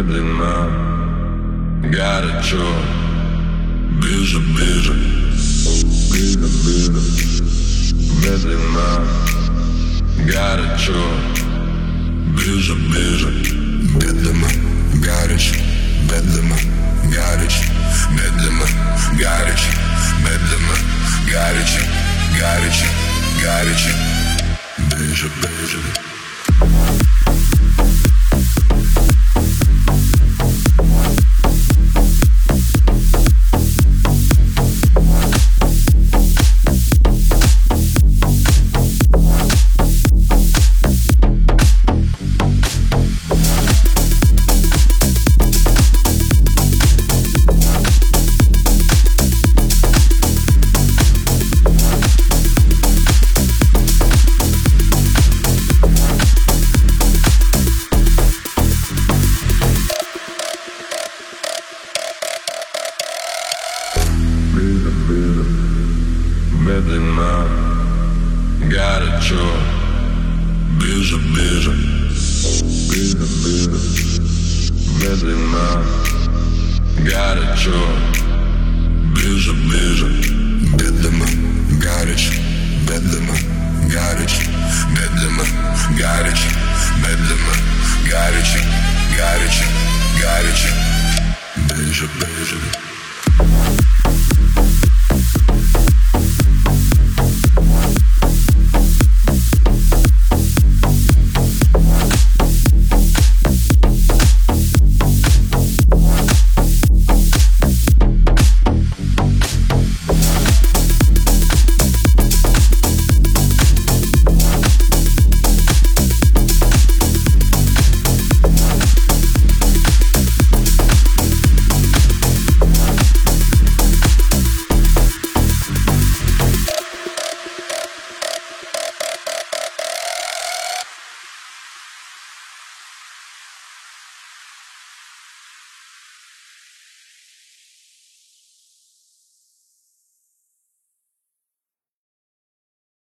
медленно, горячо, ближе, ближе, ближе, ближе, медленно, горячо, ближе, ближе, медленно, горячо, медленно, горячо, медленно, горячо, медленно, горячо, горячо, горячо, ближе, ближе. Медленно, горячо, ближе, ближе, ближе, ближе, медленно, горячо, ближе, ближе, медленно, горячо, медленно, горячо, медленно, горячо, медленно, горячо, горячо, горячо, ближе, ближе.